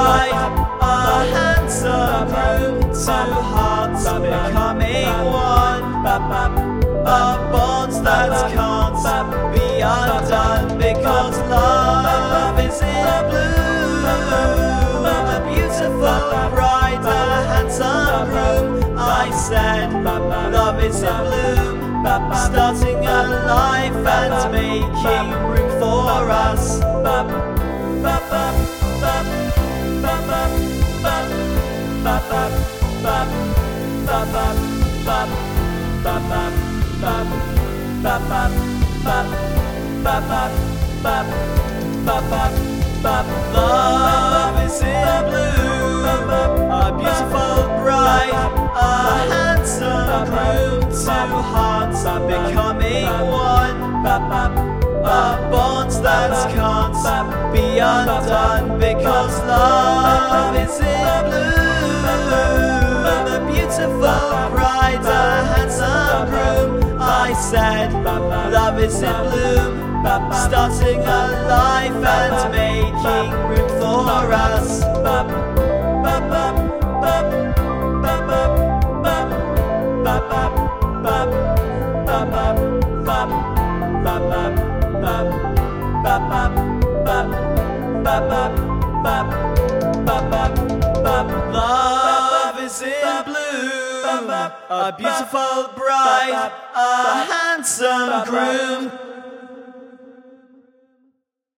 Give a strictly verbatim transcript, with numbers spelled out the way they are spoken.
bride, a handsome groom, two hearts becoming one. A bond that can't be undone, because love is in bloom. A beautiful bride, a handsome groom, I said, love is in bloom. Starting a life and making room for us. Love is in bloom. A beautiful bride, a handsome groom, two hearts becoming one. A bond that can't be undone, because love is in bloom. A beautiful bride, a handsome groom, I said, love is in bloom. Starting a life and making room for us. Love is in bloom. A beautiful bride, a handsome groom.